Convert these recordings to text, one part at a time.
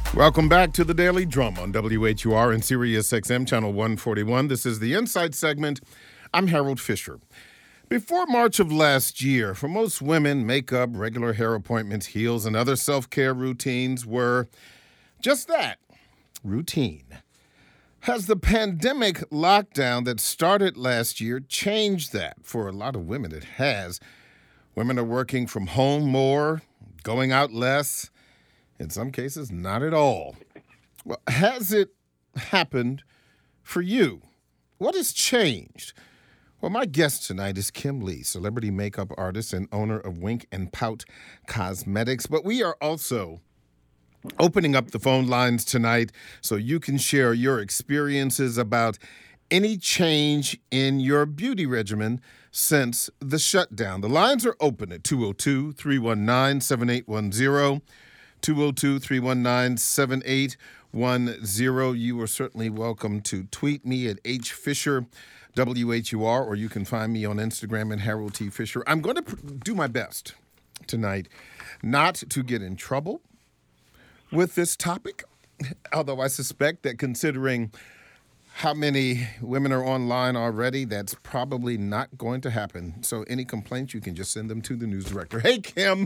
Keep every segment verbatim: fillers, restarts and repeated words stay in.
Welcome back to the Daily Drum on W H U R and Sirius X M Channel one forty-one. This is the Insight segment. I'm Harold Fisher. Before March of last year, for most women, makeup, regular hair appointments, heels, and other self-care routines were just that, routine. Has the pandemic lockdown that started last year changed that? For a lot of women, it has. Women are working from home more, going out less. In some cases, not at all. Well, has it happened for you? What has changed? Well, my guest tonight is Kim Lee, celebrity makeup artist and owner of Wink and Pout Cosmetics. But we are also opening up the phone lines tonight so you can share your experiences about any change in your beauty regimen since the shutdown. The lines are open at two oh two, three one nine, seven eight one zero. two oh two, three one nine, seven eight one zero. You are certainly welcome to tweet me at H Fisher, W H U R, or you can find me on Instagram at Harold T. Fisher. I'm going to pr- do my best tonight not to get in trouble with this topic, although I suspect that considering how many women are online already, that's probably not going to happen. So any complaints, you can just send them to the news director. Hey, Kim.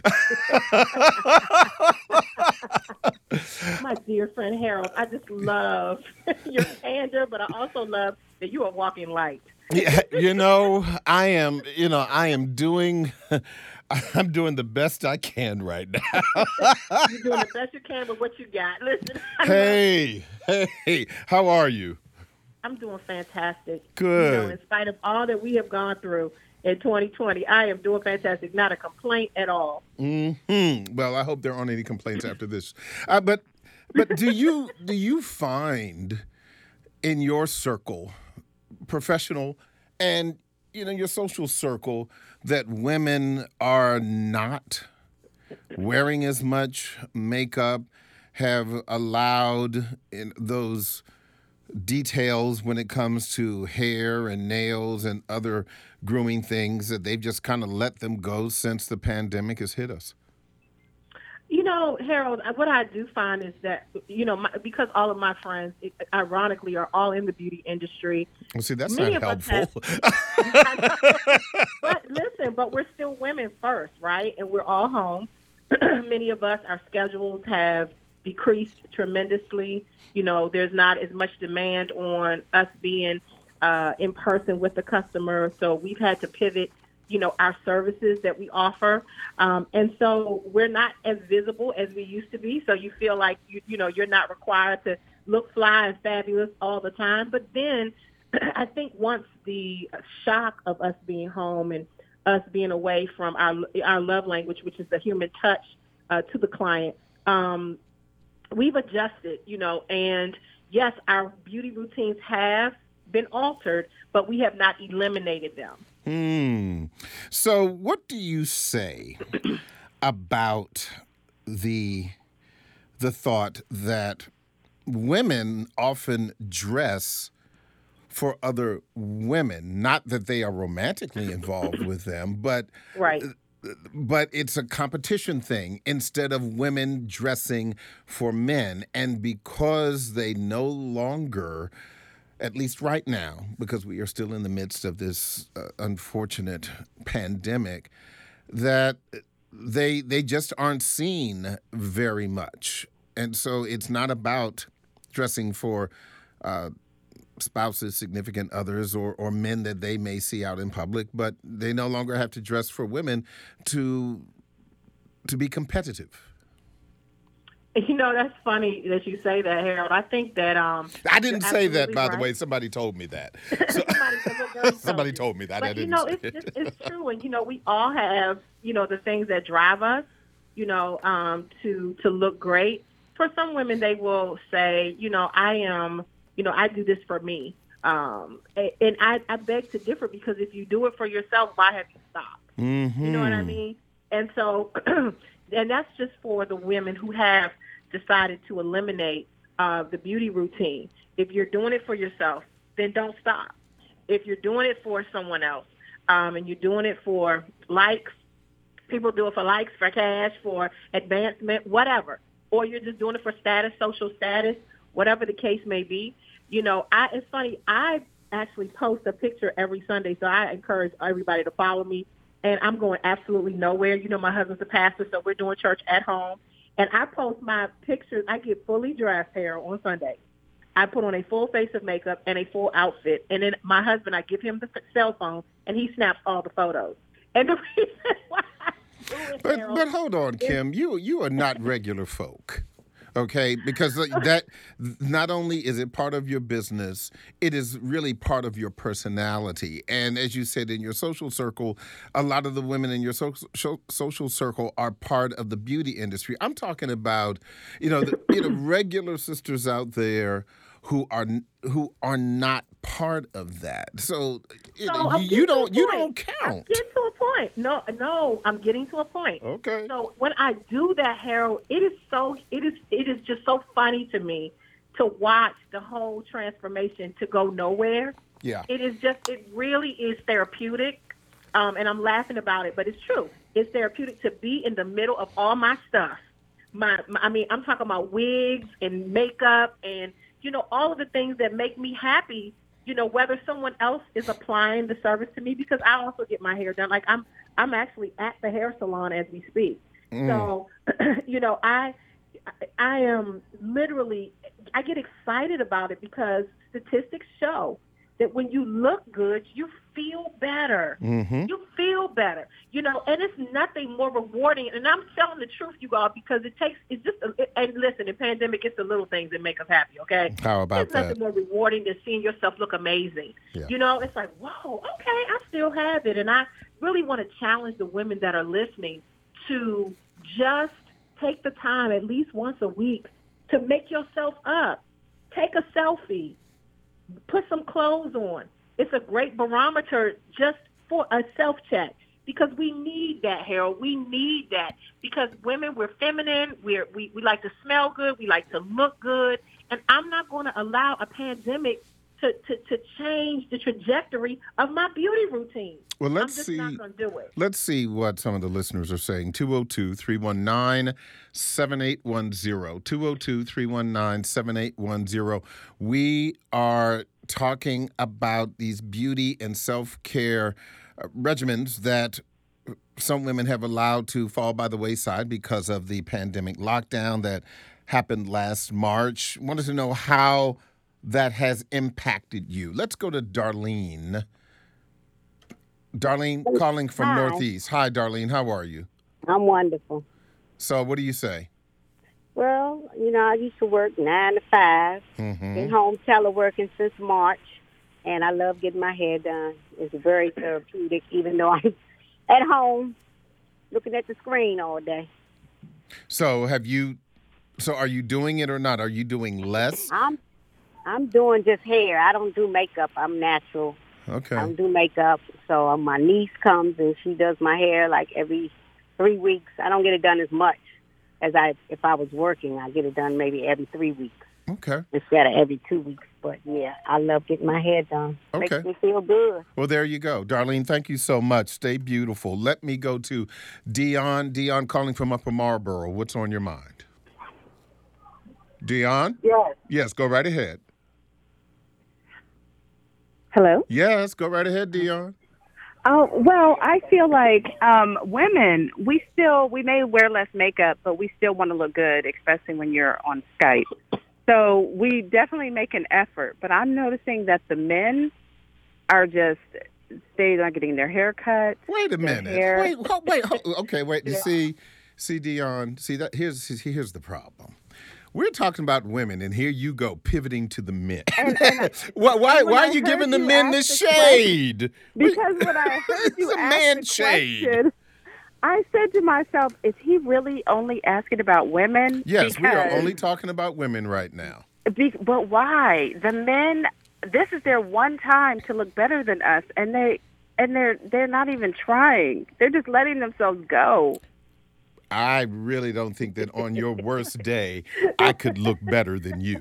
My dear friend Harold, I just love your candor, but I also love that you are walking light. Yeah, you know, I am, you know, I am doing, I'm doing the best I can right now. You're doing the best you can with what you got. Listen. Hey, hey, how are you? I'm doing fantastic. Good. You know, in spite of all that we have gone through in twenty twenty, I am doing fantastic. Not a complaint at all. Mm-hmm. Well, I hope there aren't any complaints after this. Uh, but, but do you do you find in your circle, professional and you know your social circle, that women are not wearing as much makeup, have allowed in those details when it comes to hair and nails and other grooming things, that they've just kind of let them go since the pandemic has hit us? You know, Harold, what I do find is that, you know, my, because all of my friends, ironically, are all in the beauty industry. Well, see, that's many not helpful. Have, but listen, but we're still women first, right? And we're all home. Many of us, our schedules have decreased tremendously. You know, there's not as much demand on us being uh, in person with the customer. So we've had to pivot, you know, our services that we offer. Um, and so we're not as visible as we used to be. So you feel like, you, you know, you're not required to look fly and fabulous all the time. But then I think once the shock of us being home and us being away from our our love language, which is the human touch uh, to the client, um, we've adjusted, you know, and yes, our beauty routines have been altered, but we have not eliminated them. Hmm. So what do you say about the the thought that women often dress for other women? Not that they are romantically involved with them, but right. But it's a competition thing instead of women dressing for men. And because they no longer, at least right now, because we are still in the midst of this uh, unfortunate pandemic, that they they just aren't seen very much. And so it's not about dressing for uh, spouses, significant others, or, or men that they may see out in public, but they no longer have to dress for women to to be competitive. You know, that's funny that you say that, Harold. I think that um, I didn't say that, by right. the way. Somebody told me that. So, somebody, somebody told me that. But I didn't you know, say it's, it's it's true, and you know, we all have you know the things that drive us, you know, um, to to look great. For some women, they will say, you know, I am. You know, I do this for me. Um, and I, I beg to differ, because if you do it for yourself, why have you stopped? Mm-hmm. You know what I mean? And so, and that's just for the women who have decided to eliminate uh, the beauty routine. If you're doing it for yourself, then don't stop. If you're doing it for someone else, um, and you're doing it for likes, people do it for likes, for cash, for advancement, whatever. or you're just doing it for status, social status, whatever the case may be. You know, I it's funny, I actually post a picture every Sunday, so I encourage everybody to follow me, and I'm going absolutely nowhere. You know, my husband's a pastor, so we're doing church at home, and I post my pictures. I get fully dressed here on Sunday. I put on a full face of makeup and a full outfit, and then my husband, I give him the cell phone, and he snaps all the photos. And the reason why I do it, But Harold, but hold on, Kim. You you are not regular folk. Okay, because that not only is it part of your business, it is really part of your personality. And as you said, in your social circle, a lot of the women in your so, so, social circle are part of the beauty industry. I'm talking about, you know, the, you know, regular sisters out there who are who are not part of that. So, you, So know, I'm you, getting you to a don't you point. don't I'm count. getting to a point. No, no, I'm getting to a point. Okay. So when I do that, Harold, it is so it is it is just so funny to me to watch the whole transformation to go nowhere. Yeah. It is just it really is therapeutic, um, and I'm laughing about it, but it's true. It's therapeutic to be in the middle of all my stuff. My, my I mean, I'm talking about wigs and makeup and you know all of the things that make me happy. You know, whether someone else is applying the service to me, because I also get my hair done. Like I'm, I'm actually at the hair salon as we speak. Mm. So, you know, I, I am literally, I get excited about it because statistics show that when you look good, you feel better. Mm-hmm. You feel better, you know, and it's nothing more rewarding. And I'm telling the truth, you all, because it takes, it's just, a, and listen, in pandemic, it's the little things that make us happy, okay? How about It's that? nothing more rewarding than seeing yourself look amazing. Yeah. You know, it's like, whoa, okay, I still have it. And I really want to challenge the women that are listening to just take the time at least once a week to make yourself up. Take a selfie. Put some clothes on. It's a great barometer just for a self-check because we need that, Harold. We need that because women, we're feminine. We're, we, we like to smell good. We like to look good. And I'm not going to allow a pandemic to, to, to change the trajectory of my beauty routine. Well, let's I'm just see. not going to do it. Let's see what some of the listeners are saying. two oh two, three one nine, seven eight one zero. two oh two, three one nine, seven eight one zero. We are talking about these beauty and self-care uh, regimens that some women have allowed to fall by the wayside because of the pandemic lockdown that happened last March. Wanted to know how that has impacted you. Let's go to Darlene. Darlene calling from Hi. Northeast. Hi, Darlene. How are you? I'm wonderful. So what do you say? Well, you know, I used to work nine to five. Mm-hmm. Been home teleworking since March, and I love getting my hair done. It's very therapeutic, even though I'm at home looking at the screen all day. So have you, so are you doing it or not? Are you doing less? I'm I'm doing just hair. I don't do makeup. I'm natural. Okay. I don't do makeup. So uh, my niece comes and she does my hair like every three weeks. I don't get it done as much as I if I was working. I get it done maybe every three weeks Okay. instead of every two weeks. But yeah, I love getting my hair done. Okay. Makes me feel good. Well, there you go. Darlene, thank you so much. Stay beautiful. Let me go to Dion. Dion calling from Upper Marlboro. What's on your mind? Dion? Yes. Yes, go right ahead. Hello? Yes, go right ahead, Dion. Oh, well, I feel like um, women, we still, we may wear less makeup, but we still want to look good, especially when you're on Skype. So we definitely make an effort, but I'm noticing that the men are just, they're not getting their hair cut. Wait a their minute. hair- Wait, ho- wait. ho- okay, wait. You see, see, Dion. See that? Here's here's the problem. We're talking about women, and here you go pivoting to the men. And- and I- why? Why, and when why I are you heard giving the you men the ask the shade? Because when I heard you It's a ask man the shade. question, I said to myself, is he really only asking about women? Yes, we are Because- only talking about women right now. Be, but why? The men, this is their one time to look better than us, and they and they're they're not even trying. They're just letting themselves go. I really don't think that on your worst day, I could look better than you.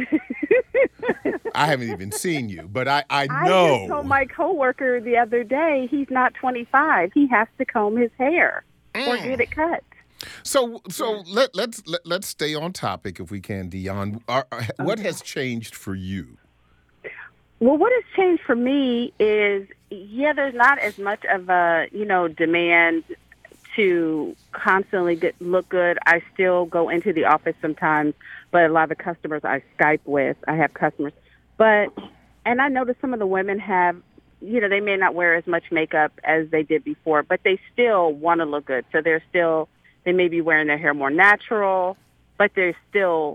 I haven't even seen you, but I, I I know. just told my coworker the other day he's not twenty-five. He has to comb his hair or Mm. get it cut. So, so let let's let, let's stay on topic if we can, Dion. Are, are- what has changed for you? Well, what has changed for me is, yeah, there's not as much of a, you know, demand to constantly get, look good. I still go into the office sometimes, but a lot of the customers I Skype with, I have customers. But, and I notice some of the women have, you know, they may not wear as much makeup as they did before, but they still want to look good. So they're still, they may be wearing their hair more natural, but they're still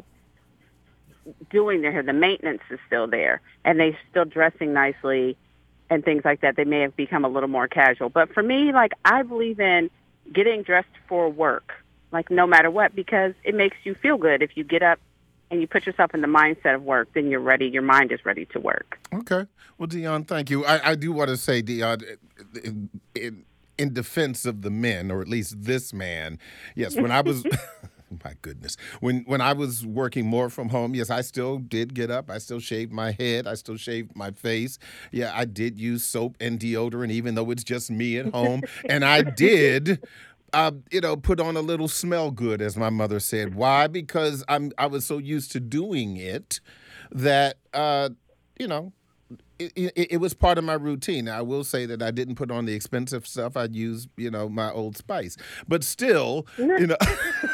doing their hair. The maintenance is still there, and they're still dressing nicely and things like that. They may have become a little more casual. But for me, like, I believe in getting dressed for work, like no matter what, because it makes you feel good. If you get up and you put yourself in the mindset of work, then you're ready. Your mind is ready to work. Okay. Well, Dion, thank you. I, I do want to say, Dion, in, in, in defense of the men, or at least this man, yes, when I was... My goodness. When when I was working more from home, yes, I still did get up. I still shaved my head. I still shaved my face. Yeah, I did use soap and deodorant, even though it's just me at home. And I did, uh, you know, put on a little smell good, as my mother said. Why? Because I'm I was so used to doing it that, uh, you know, It, it, it was part of my routine. I will say that I didn't put on the expensive stuff. I'd use, you know, my Old Spice. But still, you know.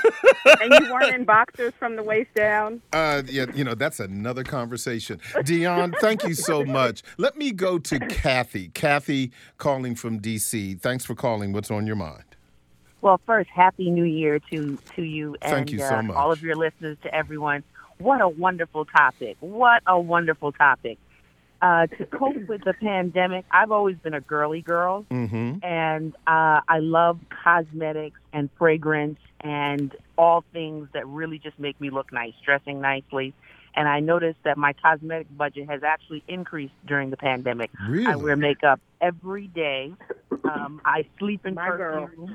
And you weren't in boxers from the waist down? Uh, yeah, you know, that's another conversation. Dion, thank you so much. Let me go to Kathy. Kathy calling from D C. Thanks for calling. What's on your mind? Well, first, Happy New Year to, to you and Thank you so uh, much. all of your listeners, to everyone. What a wonderful topic. What a wonderful topic. Uh, to cope with the pandemic, I've always been a girly girl, Mm-hmm. and uh, I love cosmetics and fragrance and all things that really just make me look nice, dressing nicely. And I noticed that my cosmetic budget has actually increased during the pandemic. Really? I wear makeup every day. Um, I sleep in My girl. perfume,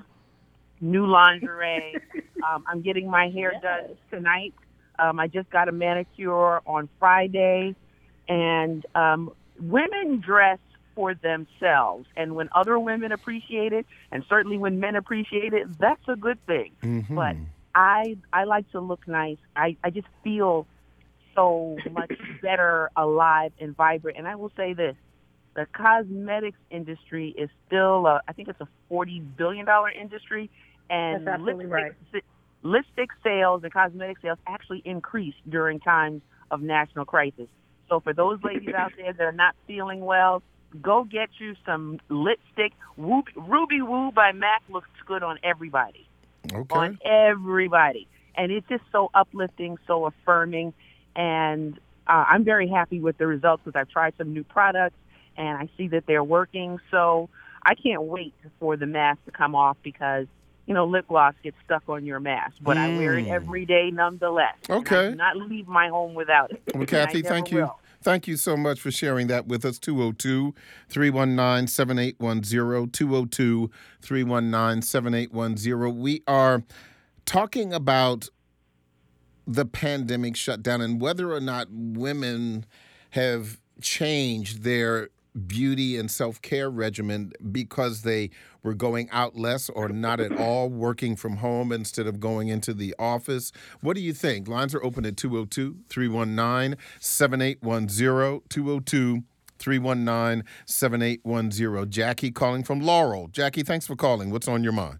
new lingerie. um, I'm getting my hair done tonight. Um, I just got a manicure on Friday. And um, women dress for themselves. And when other women appreciate it, and certainly when men appreciate it, that's a good thing. Mm-hmm. But I I like to look nice. I, I just feel so much better, alive, and vibrant. And I will say this. The cosmetics industry is still, a, I think it's a forty billion dollars industry. And That's absolutely lipstick, right. lipstick sales and cosmetic sales actually increase during times of national crisis. So for those ladies out there that are not feeling well, go get you some lipstick. Ruby, Ruby Woo by MAC looks good on everybody. Okay. On everybody. And it's just so uplifting, so affirming. And uh, I'm very happy with the results because I've tried some new products, and I see that they're working. So I can't wait for the mask to come off because, you know, lip gloss gets stuck on your mask. But I wear it Mm. every day nonetheless. And Okay. I do not leave my home without it. Well, And Kathy, I never thank you. will. Thank you so much for sharing that with us. two oh two, three one nine, seven eight one zero, two oh two, three one nine, seven eight one zero. We are talking about the pandemic shutdown and whether or not women have changed their beauty and self-care regimen because they were going out less or not at all, working from home instead of going into the office. What do you think? Lines are open at two oh two, three one nine, seven eight one zero, two oh two, three one nine, seven eight one zero. Jackie calling from Laurel. Jackie, thanks for calling. What's on your mind?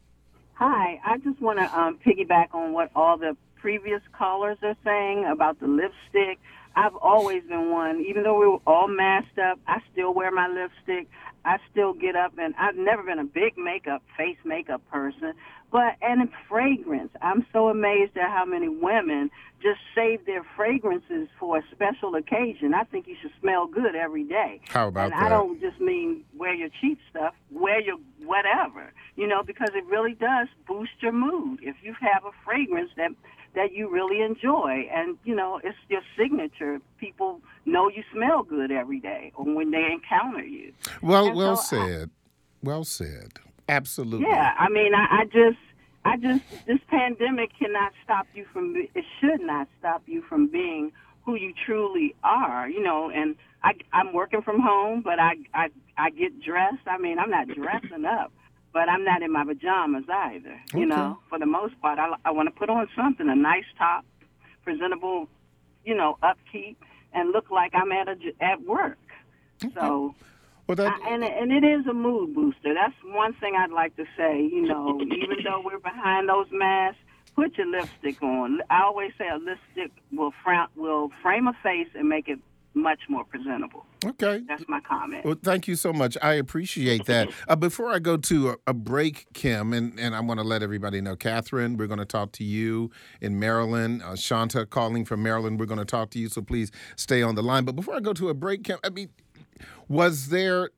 Hi, I just want to um, piggyback on what all the previous callers are saying about the lipstick. I've always been one, even though we were all masked up, I still wear my lipstick. I still get up, and I've never been a big makeup, face makeup person. But, and fragrance, I'm so amazed at how many women just save their fragrances for a special occasion. I think you should smell good every day. How about and that? I don't just mean wear your cheap stuff, wear your whatever, you know, because it really does boost your mood. If you have a fragrance that that you really enjoy, and, you know, it's your signature, people know you smell good every day or when they encounter you. Well, And well so I- said. well said. Absolutely. Yeah, I mean, I, I just, I just, this pandemic cannot stop you from, be- it should not stop you from being who you truly are, you know, and I, I'm working from home, but I, I, I get dressed. I mean, I'm not dressing up, but I'm not in my pajamas either. Okay. You know, for the most part, I, I want to put on something, a nice top, presentable, you know, upkeep, and look like I'm at a, at work. Okay. So, well, that... I, and and it is a mood booster. That's one thing I'd like to say. You know, even though we're behind those masks, put your lipstick on. I always say a lipstick will frown, will frame a face and make it much more presentable. Okay. That's my comment. Well, thank you so much. I appreciate that. Uh, before I go to a, a break, Kim, and, and I want to let everybody know, Catherine, we're going to talk to you in Maryland. Uh, Shanta calling from Maryland, we're going to talk to you, so please stay on the line. But before I go to a break, Kim, I mean, was there,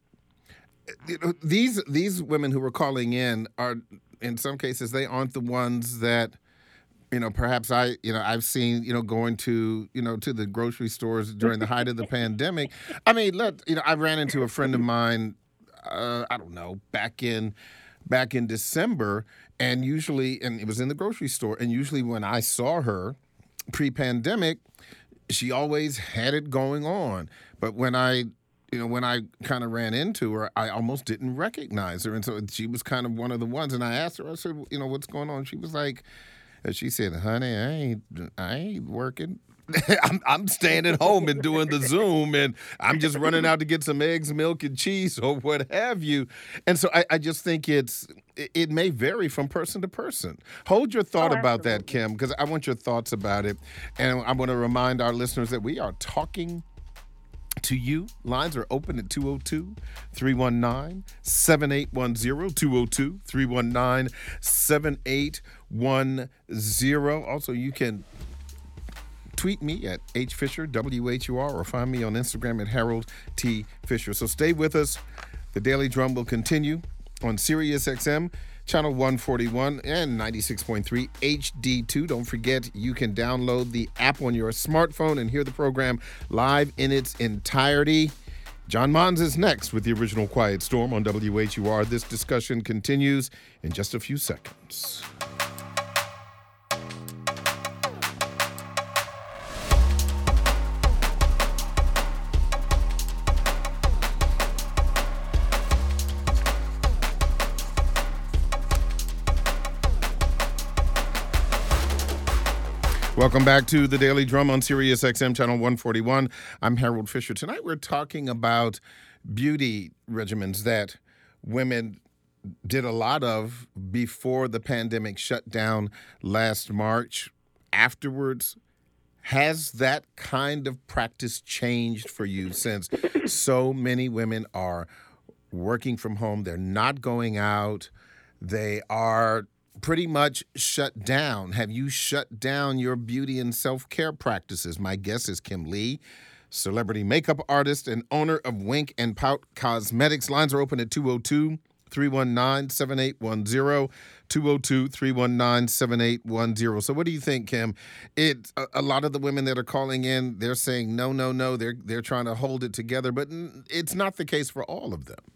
you know, these, these women who were calling in are, in some cases, they aren't the ones that, you know, perhaps I, you know, I've seen, you know, going to, you know, to the grocery stores during the height of the pandemic. I mean, let, you know, I ran into a friend of mine, uh, I don't know, back in, back in December, and usually, and it was in the grocery store, and usually when I saw her pre-pandemic, she always had it going on. But when I, you know, when I kind of ran into her, I almost didn't recognize her. And so she was kind of one of the ones. And I asked her, I said, you know, what's going on? She was like, and she said, honey, I ain't, I ain't working. I'm, I'm staying at home and doing the Zoom, and I'm just running out to get some eggs, milk, and cheese, or what have you. And so I, I just think it's it may vary from person to person. Hold your thought Oh, about that, absolutely. Kim, because I want your thoughts about it. And I want to remind our listeners that we are talking to you. Lines are open at two oh two, three one nine, seven eight one zero, two oh two, three one nine, seven eight one zero. Also, you can tweet me at H Fisher, W H U R, or find me on Instagram at Harold T. Fisher. So stay with us. The Daily Drum will continue on Sirius X M, channel one forty-one and ninety-six point three H D two. Don't forget, you can download the app on your smartphone and hear the program live in its entirety. John Mons is next with the original Quiet Storm on W H U R. This discussion continues in just a few seconds. Welcome back to the Daily Drum on Sirius X M channel one forty-one. I'm Harold Fisher. Tonight we're talking about beauty regimens that women did a lot of before the pandemic shut down last March. Afterwards, has that kind of practice changed for you since so many women are working from home? They're not going out. They are pretty much shut down. Have you shut down your beauty and self-care practices? My guest is Kim Lee, celebrity makeup artist and owner of Wink and Pout Cosmetics. Lines are open at two oh two, three one nine, seven eight one zero, two oh two, three one nine, seven eight one zero. So what do you think, Kim? It a, a lot of the women that are calling in, they're saying no, no, no. They're they're trying to hold it together, but it's not the case for all of them.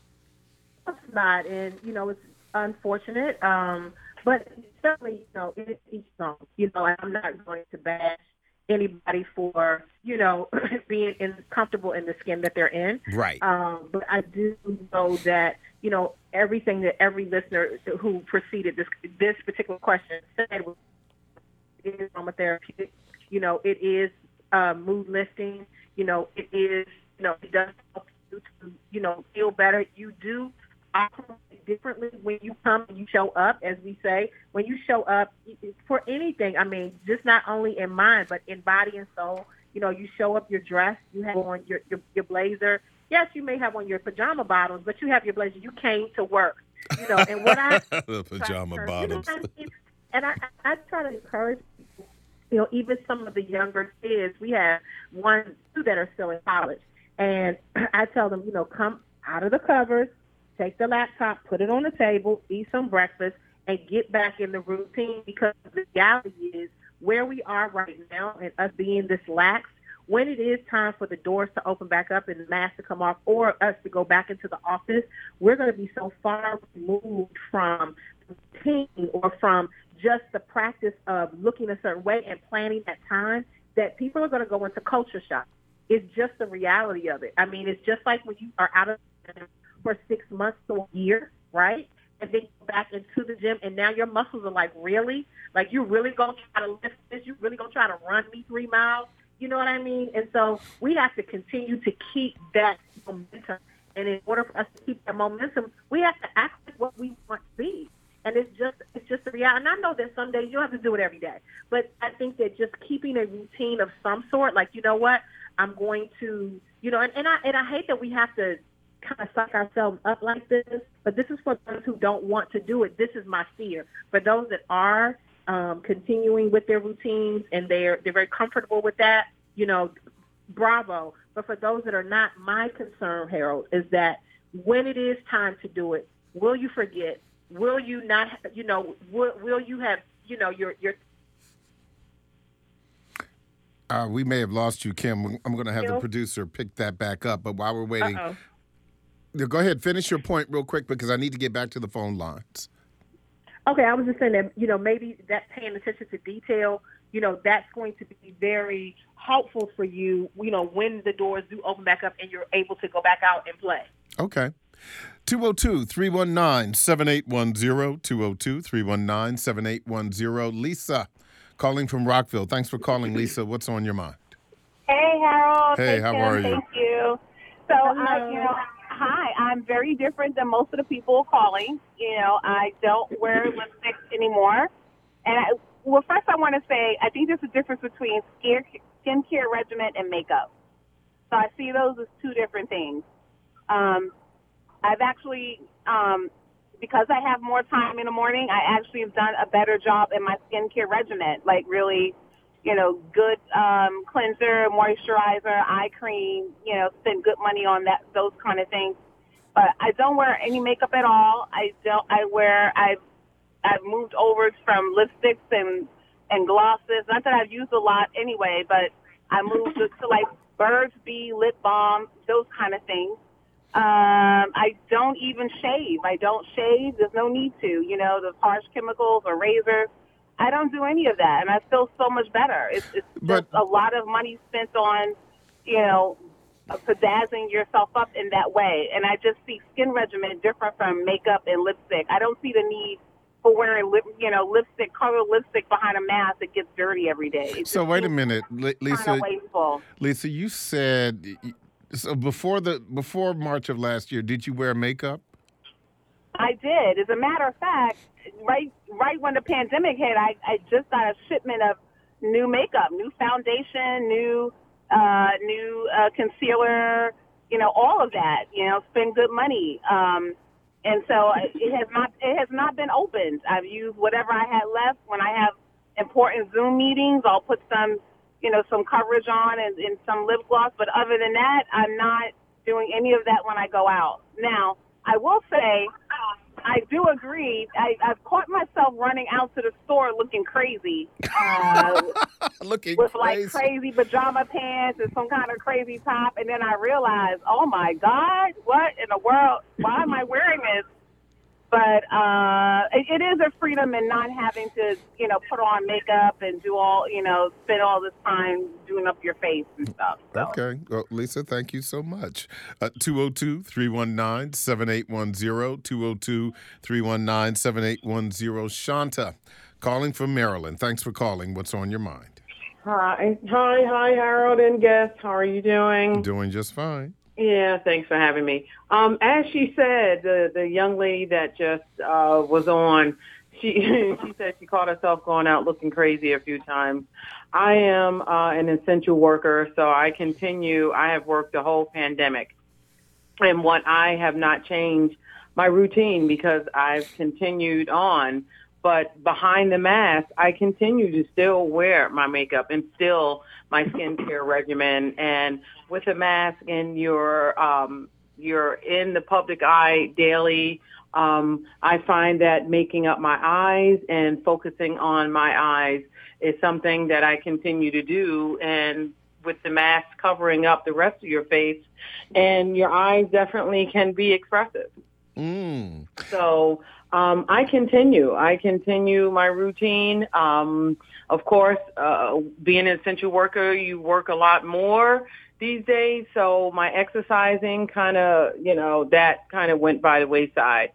It's not, and you know, it's unfortunate, um, but certainly, you know, it is each song. You know, and I'm not going to bash anybody for, you know, being in, comfortable in the skin that they're in. Right. Um, but I do know that, you know, everything that every listener who preceded this this particular question said was it is aromatherapeutic. You know, it is uh, mood lifting. You know, it is, you know, it does help you to, you know, feel better. You do operate differently when you come and you show up, as we say. When you show up for anything, I mean, just not only in mind, but in body and soul. You know, you show up, you're dressed, you have on your, your, your blazer. Yes, you may have on your pajama bottoms, but you have your blazer. You came to work, you know. And what I the pajama bottoms. You know, I mean? And I, I try to encourage people, you know, even some of the younger kids. We have one, two that are still in college, and I tell them, you know, come out of the covers, take the laptop, put it on the table, eat some breakfast, and get back in the routine, because the reality is where we are right now and us being this lax, when it is time for the doors to open back up and the masks to come off or us to go back into the office, we're going to be so far removed from routine or from just the practice of looking a certain way and planning that time that people are going to go into culture shock. It's just the reality of it. I mean, it's just like when you are out of for six months to a year, right? and then go back into the gym, and now your muscles are like, really? Like, you really going to try to lift this? You really going to try to run me three miles? You know what I mean? And so we have to continue to keep that momentum. And in order for us to keep that momentum, we have to act like what we want to be. And it's just it's just a reality. And I know that some days you don't have to do it every day. But I think that just keeping a routine of some sort, like, you know what, I'm going to, you know, and, and I and I hate that we have to kind of suck ourselves up like this, but this is for those who don't want to do it. This is my fear. For those that are um, continuing with their routines and they're they're very comfortable with that, you know, bravo. But for those that are not, my concern, Harold, is that when it is time to do it, will you forget? Will you not, you know, will, will you have, you know, your, your. Uh, we may have lost you, Kim. I'm going to have the producer pick that back up. But while we're waiting, Uh-oh. go ahead, finish your point real quick because I need to get back to the phone lines. Okay, I was just saying that, you know, maybe that paying attention to detail, you know, that's going to be very helpful for you, you know, when the doors do open back up and you're able to go back out and play. Okay. two oh two, three one nine, seven eight one zero, two oh two, three one nine, seven eight one zero. Lisa, calling from Rockville. Thanks for calling, Lisa. What's on your mind? Hey, Harold. Hey, how Kim. are you? Thank you. So, I, you know, hi. I'm very different than most of the people calling. You know, I don't wear lipstick anymore. And, I, well, first I want to say I think there's a difference between skin skincare regimen and makeup. So I see those as two different things. Um, I've actually, um, because I have more time in the morning, I actually have done a better job in my skincare regimen, like really, you know, good um, cleanser, moisturizer, eye cream, you know, spend good money on that, those kind of things. But I don't wear any makeup at all. I don't. I wear. I've I've moved over from lipsticks and and glosses. Not that I've used a lot anyway, but I moved to, to like Burt's Bees lip balm, those kind of things. Um, I don't even shave. I don't shave. There's no need to. You know, the harsh chemicals or razors. I don't do any of that, and I feel so much better. It's, it's But- just a lot of money spent on, you know, bedazzling yourself up in that way. And I just see skin regimen different from makeup and lipstick. I don't see the need for wearing, lip, you know, lipstick, colored lipstick behind a mask that gets dirty every day. It's So wait a minute, Li- Lisa. kind of wasteful. Lisa, you said so before the before March of last year. Did you wear makeup? I did. As a matter of fact, right right when the pandemic hit, I, I just got a shipment of new makeup, new foundation, new uh, new uh, concealer, you know, all of that. You know, spend good money. Um, and so it has not it has not been opened. I've used whatever I had left. When I have important Zoom meetings, I'll put some, you know, some coverage on and, and some lip gloss. But other than that, I'm not doing any of that when I go out. Now, I will say, I do agree. I, I've caught myself running out to the store looking crazy, uh, Looking with crazy. like crazy pajama pants and some kind of crazy top, and then I realized, oh my God, what in the world? Why am I wearing this? But uh, it, it is a freedom in not having to, you know, put on makeup and do all, you know, spend all this time doing up your face and stuff. So. Okay. Well, Lisa, thank you so much. Uh, two oh two, three one nine, seven eight one zero, two oh two, three one nine, seven eight one zero. Shanta, calling from Maryland. Thanks for calling. What's on your mind? Hi. Hi, hi, Harold and guest. How are you doing? Doing just fine. Yeah, thanks for having me. Um, as she said, the, the young lady that just uh, was on, she she said she caught herself going out looking crazy a few times. I am uh, an essential worker, so I continue. I have worked the whole pandemic. And what I have not changed my routine because I've continued on. But behind the mask, I continue to still wear my makeup and still my skincare regimen. And with a mask and you're, um, you're in the public eye daily, um, I find that making up my eyes and focusing on my eyes is something that I continue to do. And with the mask covering up the rest of your face, and your eyes definitely can be expressive. Mm. So um, I continue. I continue my routine. Um, of course, uh, being an essential worker, you work a lot more these days. So my exercising kind of, you know, that kind of went by the wayside.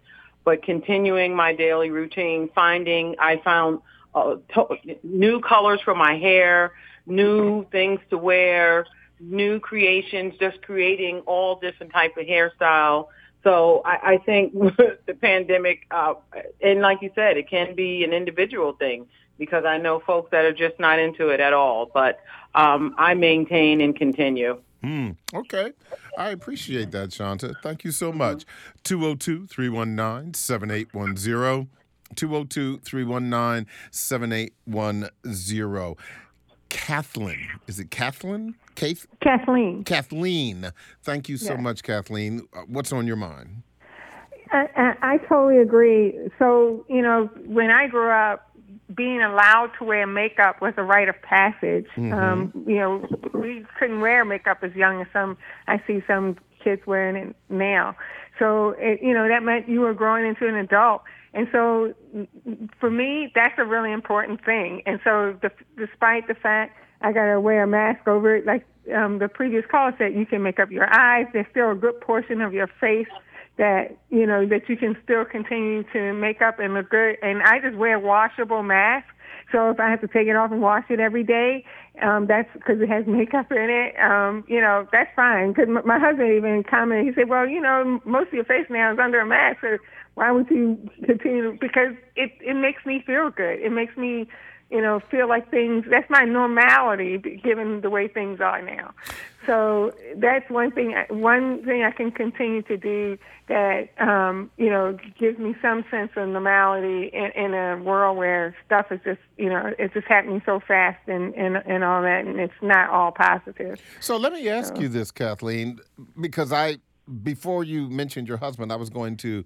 but continuing my daily routine, finding, I found uh, to- new colors for my hair, new things to wear, new creations, just creating all different type of hairstyle. So I, I think the pandemic, uh, and like you said, it can be an individual thing because I know folks that are just not into it at all. But um, I maintain and continue. Mm, okay. I appreciate that, Shanta. Thank you so much. two oh two, three one nine, seven eight one zero. two oh two, three one nine, seven eight one zero. Kathleen. Is it Kathleen? Kath- Kathleen. Kathleen. Thank you so Yes. much, Kathleen. Uh, What's on your mind? I, I, I totally agree. So, you know, when I grew up, being allowed to wear makeup was a rite of passage. Mhm. Um, you know, we couldn't wear makeup as young as some, I see some kids wearing it now. So, it, you know, that meant you were growing into an adult. And so for me, that's a really important thing. And so the, despite the fact I got to wear a mask over it, like um, the previous caller said, you can make up your eyes. There's still a good portion of your face that, you know, that you can still continue to make up and look good. And I just wear washable masks. So if I have to take it off and wash it every day, um, that's because it has makeup in it. Um, you know, that's fine. Because m- my husband even commented, he said, well, you know, most of your face now is under a mask. So why would you continue? To, because it, it makes me feel good. It makes me, you know, feel like things, that's my normality given the way things are now. So that's one thing, one thing I can continue to do that, um, you know, gives me some sense of normality in, in a world where stuff is just, you know, it's just happening so fast and, and, and all that, and it's not all positive. So let me ask So- you this, Kathleen, because I, before you mentioned your husband, I was going to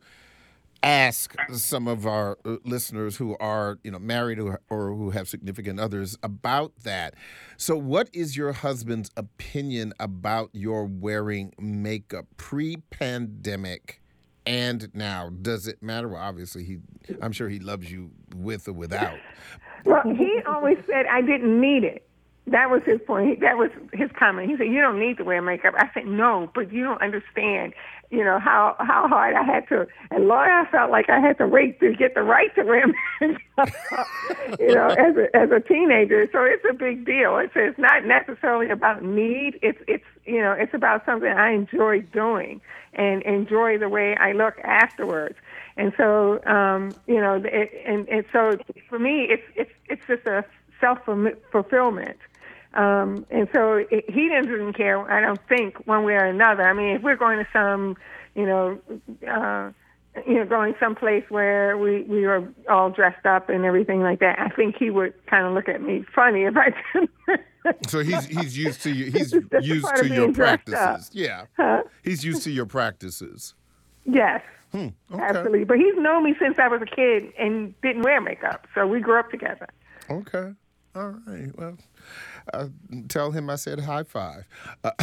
ask some of our uh, listeners who are, you know, married or, or who have significant others about that. So what is your husband's opinion about your wearing makeup pre-pandemic and now? Does it matter? Well, obviously, he, I'm sure he loves you with or without. Well, he always said I didn't need it. That was his point. That was his comment. He said, you don't need to wear makeup. I said, no, but you don't understand, you know, how, how hard I had to. And Lord, I felt like I had to wait to get the right to wear makeup, you know, as a, as a teenager. So it's a big deal. It's, it's not necessarily about need. It's, it's, you know, it's about something I enjoy doing and enjoy the way I look afterwards. And so, um, you know, it, and, and so for me, it's, it's, it's just a self-fulfillment. Um, and so it, he doesn't care, I don't think, one way or another. I mean, if we're going to some, you know, uh, you know, going someplace where we, we were all dressed up and everything like that, I think he would kind of look at me funny if I didn't. So he's he's used to you, he's That's used part to of your being dressed up. practices. Yeah. Huh? He's used to your practices. Yes, Hmm, okay. absolutely. But he's known me since I was a kid and didn't wear makeup, so we grew up together. Okay. All right. Well, uh, tell him I said high five. Uh,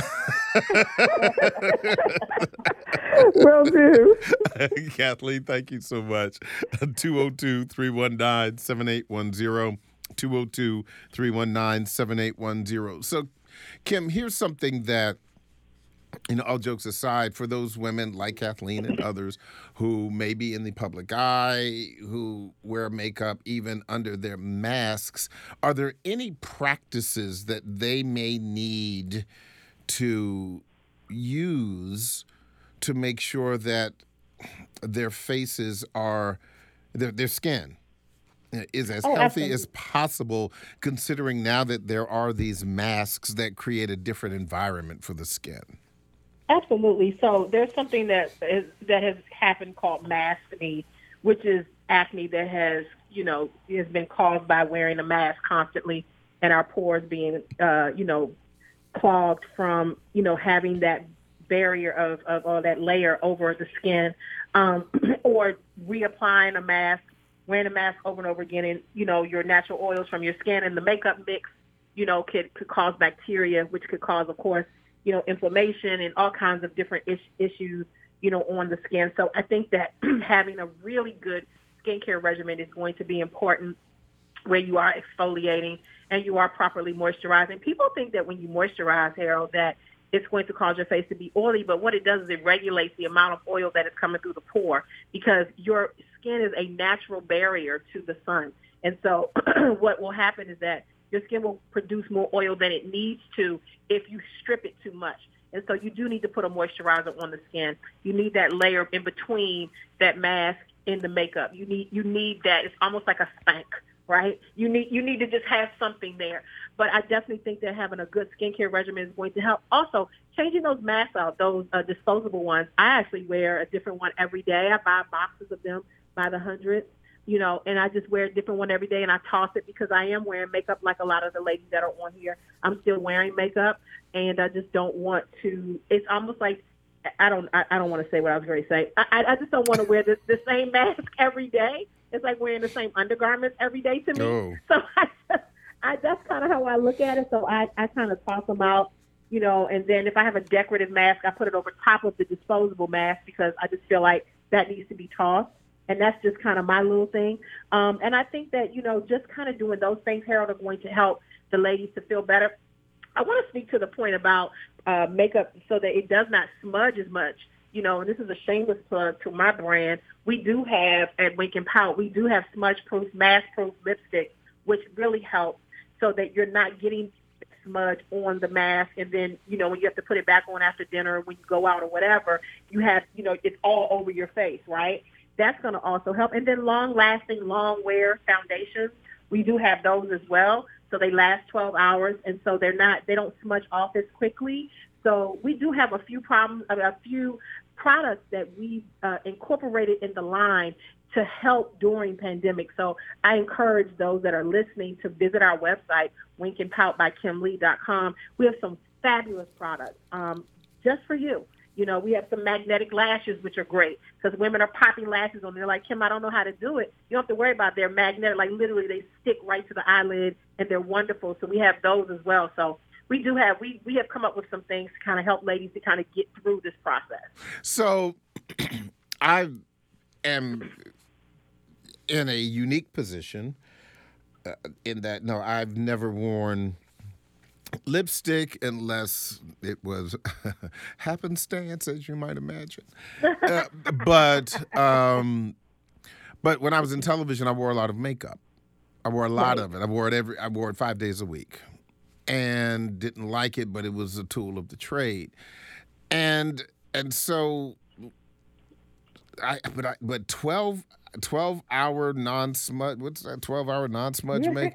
Will do. Kathleen, thank you so much. two oh two, three one nine, seven eight one zero. two oh two, three one nine, seven eight one zero. So, Kim, here's something that, you know, all jokes aside, for those women like Kathleen and others who may be in the public eye, who wear makeup even under their masks, are there any practices that they may need to use to make sure that their faces are, their, their skin is as Oh, healthy absolutely. as possible, considering now that there are these masks that create a different environment for the skin? Absolutely. So there's something that is, that has happened called maskne, which is acne that has, you know, has been caused by wearing a mask constantly and our pores being, uh, you know, clogged from, you know, having that barrier of, of or that layer over the skin, um, or reapplying a mask, wearing a mask over and over again, and, you know, your natural oils from your skin and the makeup mix, you know, could, could cause bacteria, which could cause, of course, you know, inflammation and all kinds of different is- issues, you know, on the skin. So I think that having a really good skincare regimen is going to be important, where you are exfoliating and you are properly moisturizing. People think that when you moisturize, Harold, that it's going to cause your face to be oily. But what it does is it regulates the amount of oil that is coming through the pore, because your skin is a natural barrier to the sun. And so what will happen is that your skin will produce more oil than it needs to if you strip it too much. And so you do need to put a moisturizer on the skin. You need that layer in between that mask and the makeup. You need you need that. It's almost like a spank, right? You need you need to just have something there. But I definitely think that having a good skincare regimen is going to help. Also, changing those masks out, those uh, disposable ones. I actually wear a different one every day. I buy boxes of them by the hundred. You know, and I just wear a different one every day, and I toss it because I am wearing makeup like a lot of the ladies that are on here. I'm still wearing makeup, and I just don't want to. It's almost like I don't. I, I don't want to say what I was going to say. I, I just don't want to wear the, the same mask every day. It's like wearing the same undergarments every day to me. Oh. So I, just, I that's kind of how I look at it. So I, I kind of toss them out, you know. And then if I have a decorative mask, I put it over top of the disposable mask because I just feel like that needs to be tossed. And that's just kind of my little thing. Um, and I think that, you know, just kind of doing those things, Harold, are going to help the ladies to feel better. I want to speak to the point about uh, makeup so that it does not smudge as much. You know, and this is a shameless plug to my brand. We do have, at Wink and Pout, we do have smudge-proof, mask-proof lipstick, which really helps so that you're not getting smudge on the mask. And then, you know, when you have to put it back on after dinner, when you go out or whatever, you have, you know, it's all over your face, right? That's going to also help. And then long-lasting, long-wear foundations, we do have those as well. So they last twelve hours, and so they're not, they don't smudge off as quickly. So we do have a few problems, a few products that we uh, incorporated in the line to help during pandemic. So I encourage those that are listening to visit our website, wink and pout by kim lee dot com. We have some fabulous products um, just for you. You know, we have some magnetic lashes, which are great because women are popping lashes on. They're like, Kim, I don't know how to do it. You don't have to worry about it. They're magnetic. Like literally they stick right to the eyelid, and they're wonderful. So we have those as well. So we do have, we, we have come up with some things to kind of help ladies to kind of get through this process. So I am in a unique position uh, in that, no, I've never worn lipstick unless it was happenstance, as you might imagine. Uh, but um, but when I was in television, I wore a lot of makeup. I wore a lot Right. of it. I wore it every. I wore it five days a week, and didn't like it, but it was a tool of the trade. And and so I but I but twelve, twelve hour non smudge. What's that? twelve hour non smudge make.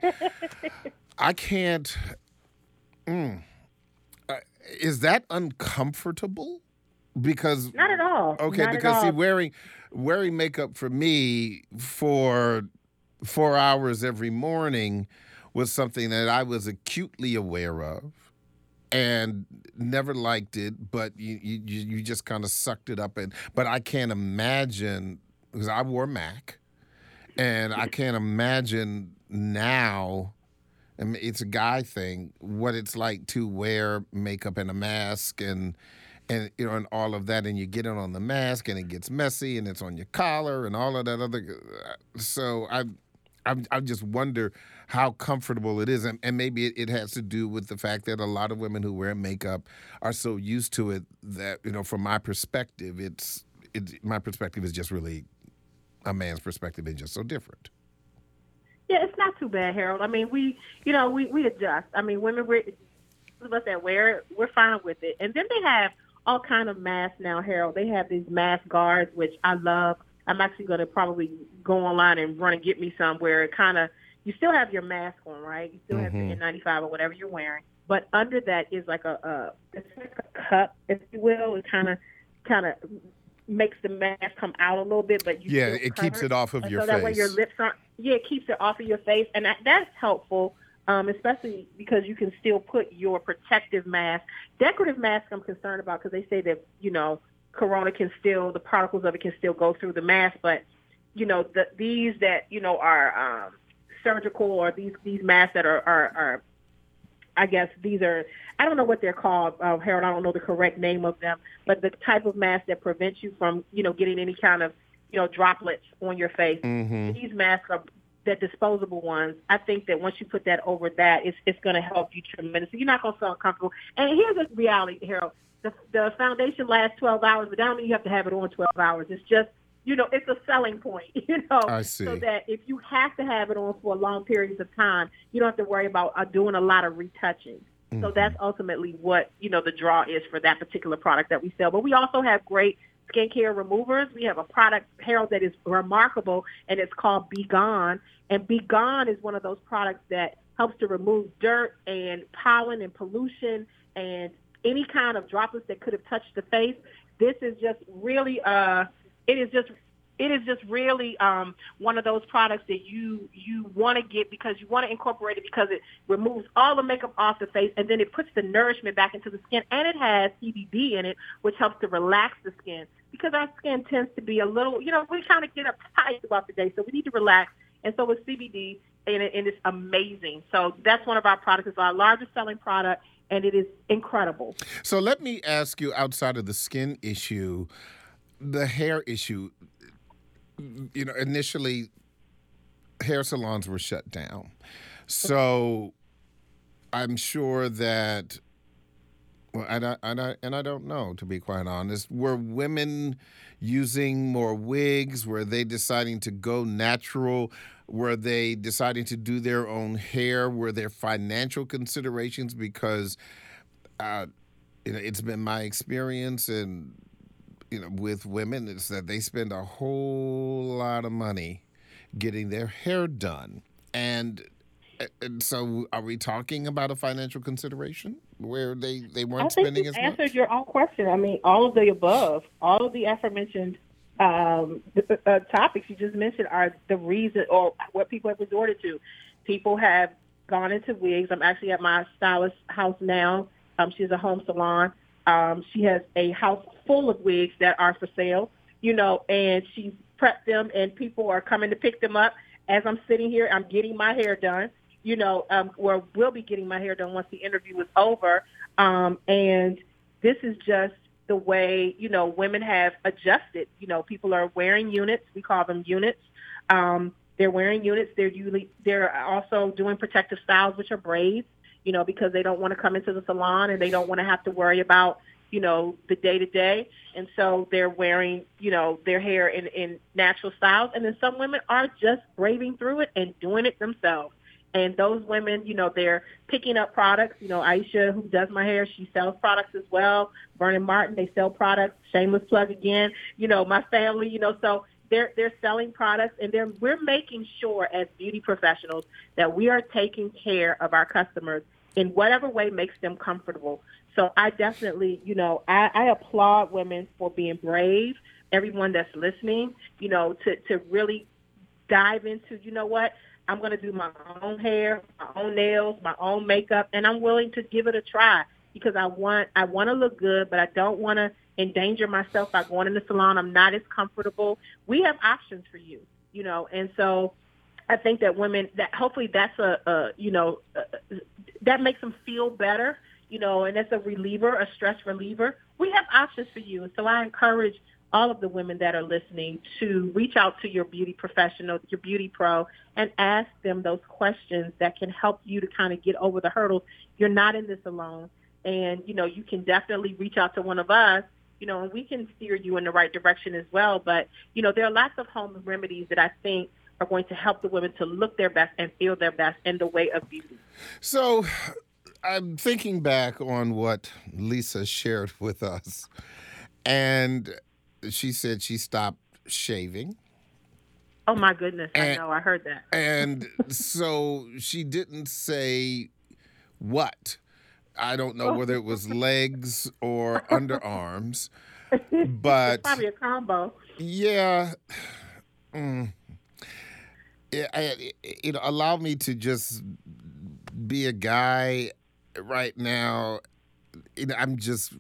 I can't. Mm. Uh, is that uncomfortable? Because Not at all. okay, Not because at see, all. wearing wearing makeup for me for four hours every morning was something that I was acutely aware of and never liked it. But you you, you just kind of sucked it up, and but I can't imagine because I wore MAC, and I can't imagine now. I mean, it's a guy thing, what it's like to wear makeup and a mask and, and you know, and all of that, and you get it on the mask, and it gets messy, and it's on your collar, and all of that other. So I, I, I just wonder how comfortable it is, and, and maybe it, it has to do with the fact that a lot of women who wear makeup are so used to it that, you know, from my perspective, it's it. My perspective is just really a man's perspective is just so different. Yeah, it's not too bad, Harold. I mean, we, you know, we, we adjust. I mean, women, we're, those of us that wear it, we're fine with it. And then they have all kind of masks now, Harold. They have these mask guards, which I love. I'm actually going to probably go online and run and get me some where it kind of, you still have your mask on, right? You still have your N ninety-five or whatever you're wearing. But under that is like a, a it's like a cup, if you will. It kind of, kind of makes the mask come out a little bit, but you Yeah, still it keeps covered. it off of And your so that way face. your lips aren't, yeah, it keeps it off of your face. And that, that's helpful, um, especially because you can still put your protective mask. Decorative mask I'm concerned about because they say that, you know, corona can still, the particles of it can still go through the mask. But, you know, the, these that, you know, are um, surgical or these, these masks that are, are, are I guess these are, I don't know what they're called, uh, Harold. I don't know the correct name of them, but the type of mask that prevents you from, you know, getting any kind of, you know, droplets on your face. Mm-hmm. These masks are the disposable ones, I think that once you put that over that, it's it's going to help you tremendously. You're not going to feel uncomfortable. And here's the reality, Harold. The, the foundation lasts twelve hours, but that don't mean you have to have it on twelve hours. It's just, you know, it's a selling point, you know, I see. so that if you have to have it on for long periods of time, you don't have to worry about uh, doing a lot of retouching. Mm-hmm. So that's ultimately what, you know, the draw is for that particular product that we sell. But we also have great skincare removers. We have a product, Harold, that is remarkable, and it's called Be Gone. And Be Gone is one of those products that helps to remove dirt and pollen and pollution and any kind of droplets that could have touched the face. This is just really, uh, it is just, it is just really um, one of those products that you you want to get because you want to incorporate it because it removes all the makeup off the face and then it puts the nourishment back into the skin, and it has C B D in it, which helps to relax the skin because our skin tends to be a little, you know, we kind of get uptight throughout the day, so we need to relax. And so with C B D, and, it, and it's amazing. So that's one of our products. It's our largest selling product, and it is incredible. So let me ask you, outside of the skin issue, the hair issue, you know, initially hair salons were shut down. So I'm sure that, well, and I, and I, and I don't know, to be quite honest, were women using more wigs? Were they deciding to go natural? Were they deciding to do their own hair? Were there financial considerations? Because uh, you know, it's been my experience and you know, with women, is that they spend a whole lot of money getting their hair done. And, and so are we talking about a financial consideration where they, they weren't I think spending you as much? answered your own question. I mean, all of the above, all of the aforementioned um, uh, topics you just mentioned are the reason or what people have resorted to. People have gone into wigs. I'm actually at my stylist's house now. Um, she's a home salon. Um, she has a house full of wigs that are for sale, you know, and she's prepped them and people are coming to pick them up. As I'm sitting here, I'm getting my hair done, you know, um, or will be getting my hair done once the interview is over. Um, and this is just the way, you know, women have adjusted. You know, people are wearing units. We call them units. Um, they're wearing units. They're usually, they're also doing protective styles, which are braids. You know, because they don't want to come into the salon and they don't want to have to worry about, you know, the day-to-day. And so they're wearing, you know, their hair in, in natural styles. And then some women are just braving through it and doing it themselves. And those women, you know, they're picking up products. You know, Aisha, who does my hair, she sells products as well. Vernon Martin, they sell products. Shameless plug again. You know, my family, you know, so they're they're selling products, and they're we're making sure as beauty professionals that we are taking care of our customers in whatever way makes them comfortable. So I definitely, you know, I, I applaud women for being brave, everyone that's listening, you know, to, to really dive into, you know what, I'm going to do my own hair, my own nails, my own makeup, and I'm willing to give it a try because I want I want to look good, but I don't want to endanger myself by going in the salon. I'm not as comfortable. We have options for you, you know, and so I think that women, that hopefully that's a, a you know, a, that makes them feel better, you know, and that's a reliever, a stress reliever. We have options for you. And so I encourage all of the women that are listening to reach out to your beauty professional, your beauty pro, and ask them those questions that can help you to kind of get over the hurdles. You're not in this alone. And, you know, you can definitely reach out to one of us, you know, and we can steer you in the right direction as well. But, you know, there are lots of home remedies that I think are going to help the women to look their best and feel their best in the way of beauty. So I'm thinking back on what Lisa shared with us, and she said she stopped shaving. Oh, my goodness. And, I know. I heard that. And so she didn't say what. I don't know whether it was legs or underarms, but it's probably a combo. Yeah. Mm. It, it, it allowed me to just be a guy right now. You know, I'm just,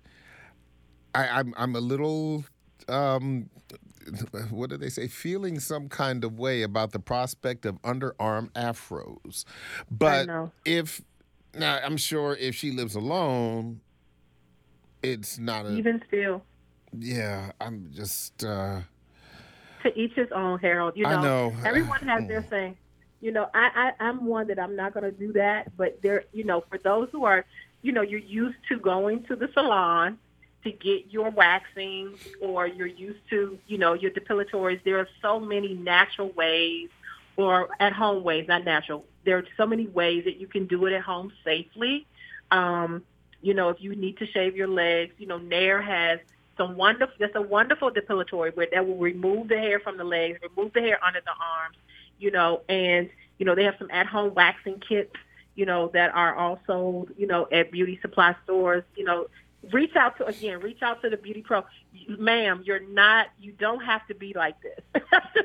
I, I'm, I'm a little, um, what do they say? Feeling some kind of way about the prospect of underarm afros. But if, now I'm sure if she lives alone, it's not a. Even still. Yeah, I'm just, uh. to each his own, Harold. You know, I know. everyone has their thing. You know, I, I, I'm one that I'm not going to do that. But there, you know, for those who are, you know, you're used to going to the salon to get your waxing, or you're used to, you know, your depilatories. There are so many natural ways, or at-home ways, not natural. There are so many ways that you can do it at home safely. Um, you know, if you need to shave your legs, you know, Nair has some wonderful, that's a wonderful depilatory where that will remove the hair from the legs, remove the hair under the arms, you know, and, you know, they have some at-home waxing kits, you know, that are also, you know, at beauty supply stores. You know, reach out to, again, reach out to the beauty pro. Ma'am, you're not, you don't have to be like this.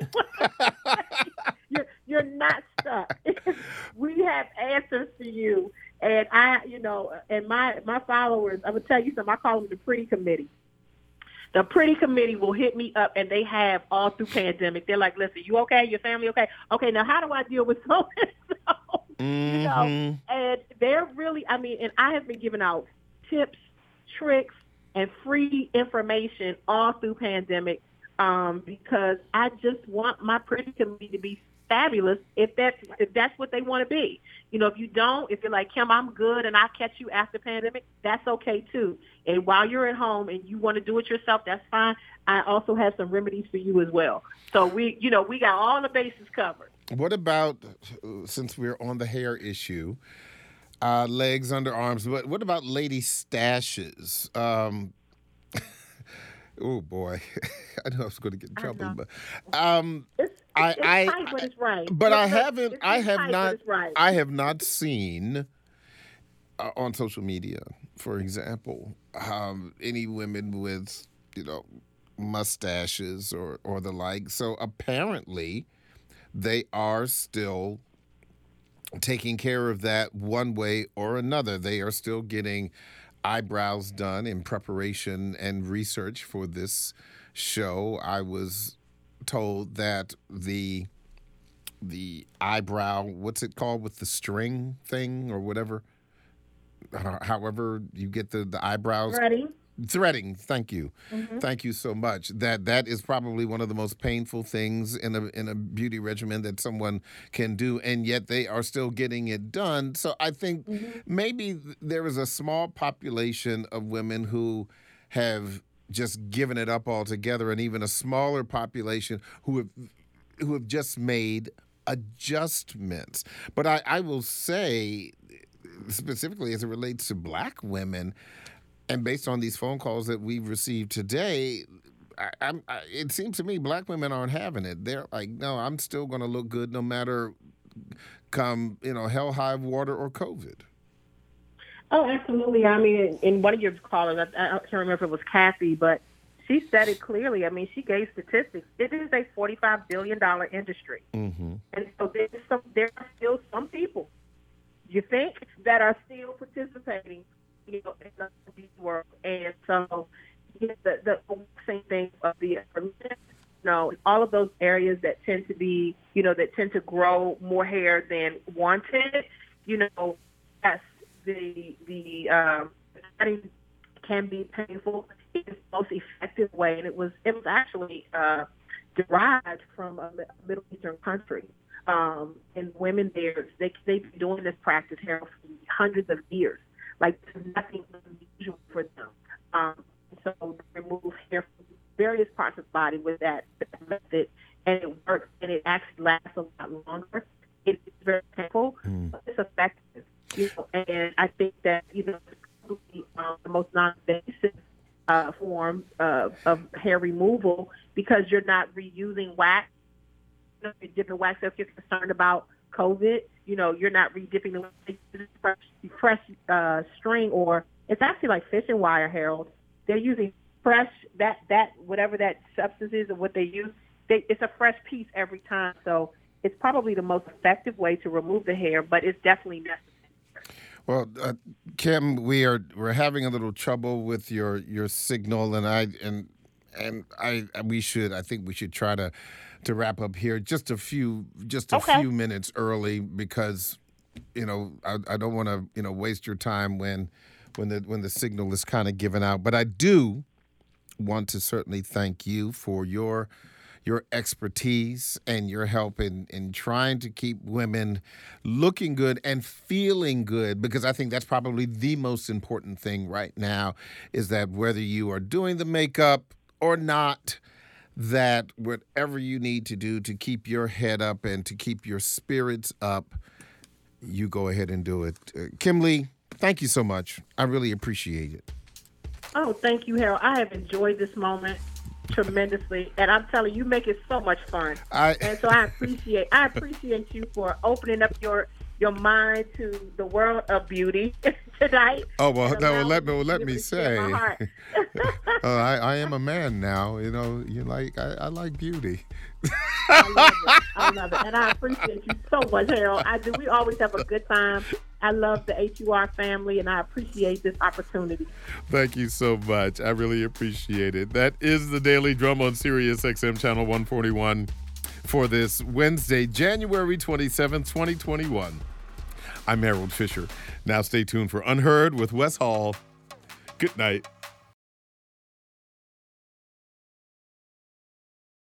you're, you're not stuck. We have answers for you. And I, you know, and my, my followers, I'm going to tell you something, I call them the pretty committee. The pretty committee will hit me up, and they have all through pandemic. They're like, listen, you okay? Your family okay? Okay, now how do I deal with so and so? Mm-hmm. You know, and they're really, I mean, and I have been giving out tips, tricks, and free information all through pandemic um, because I just want my pretty committee to be fabulous if that's, if that's what they want to be. You know, if you don't, if you're like, Kim, I'm good and I'll catch you after pandemic, that's okay too. And while you're at home and you want to do it yourself, that's fine. I also have some remedies for you as well. So we, you know, we got all the bases covered. What about, since we're on the hair issue, uh, legs, underarms, what, what about lady stashes? Um, oh, boy. I knew I was going to get in trouble. But um, it's, it's, I, it's I, tight, but it's right. But it's, I haven't, it's, I it's have tight, not, but it's right. I have not seen uh, on social media, for example, um, any women with, you know, mustaches or, or the like. So apparently they are still taking care of that one way or another. They are still getting eyebrows done in preparation and research for this show. I was told that the the eyebrow, what's it called with the string thing or whatever, however you get the, the eyebrows. Threading. Threading, thank you. Mm-hmm. Thank you so much. That that is probably one of the most painful things in a in a beauty regimen that someone can do, and yet they are still getting it done. So I think mm-hmm. maybe there is a small population of women who have just given it up altogether, and even a smaller population who have who have just made adjustments. But I, I will say, specifically as it relates to black women, and based on these phone calls that we've received today, I, I'm, I, it seems to me black women aren't having it. They're like, no, I'm still going to look good no matter come, you know, hell, high water or COVID. Oh, absolutely. I mean, in, in one of your callers, I, I can't remember if it was Kathy, but she said it clearly. I mean, she gave statistics. It is a forty-five billion dollars industry. Mm-hmm. And so there's some, there are still some people, you think, that are still participating, you know, in the work. And so you know, the, the same thing of the, you know, all of those areas that tend to be, you know, that tend to grow more hair than wanted, you know, yes, the, the, um, cutting can be painful. It's the most effective way, and it was, it was actually, uh, derived from a Middle Eastern country. Um, and women there, they, they've been doing this practice here for hundreds of years. Like, there's nothing unusual for them. Um, so they remove hair from various parts of the body with that method, and it works, and it actually lasts a lot longer. It's very painful, mm. but it's effective. You know, and I think that, you know, it's probably um, the most non-invasive uh, form of, of hair removal because you're not reusing wax. You know, you're dipping wax if you're concerned about COVID. You know, you're not re-dipping the fresh, fresh uh, string, or it's actually like fishing wire, Harold. They're using fresh, that, that whatever that substance is or what they use, they, it's a fresh piece every time. So it's probably the most effective way to remove the hair, but it's definitely necessary. Well, uh, Kim, we are we're having a little trouble with your, your signal, and I and and I we should I think we should try to to wrap up here just a few just a okay. few minutes early because you know I, I don't want to you know waste your time when when the when the signal is kind of given out. But I do want to certainly thank you for your your expertise and your help in, in trying to keep women looking good and feeling good, because I think that's probably the most important thing right now, is that whether you are doing the makeup or not, that whatever you need to do to keep your head up and to keep your spirits up, you go ahead and do it. Uh, Kim Lee, thank you so much. I really appreciate it. Oh, thank you, Harold. I have enjoyed this moment tremendously, and I'm telling you, you make it so much fun. I, and so I appreciate I appreciate you for opening up your your mind to the world of beauty tonight. Oh well, no, well, let me me well, let me to say, share my heart. uh, I, I am a man now. You know, you like I, I like beauty. I love it. I love it, and I appreciate you so much, Harold. I do. We always have a good time. I love the H U R family, and I appreciate this opportunity. Thank you so much. I really appreciate it. That is the Daily Drum on Sirius X M Channel one forty-one for this Wednesday, January twenty-seventh, twenty twenty-one. I'm Harold Fisher. Now stay tuned for Unheard with Wes Hall. Good night.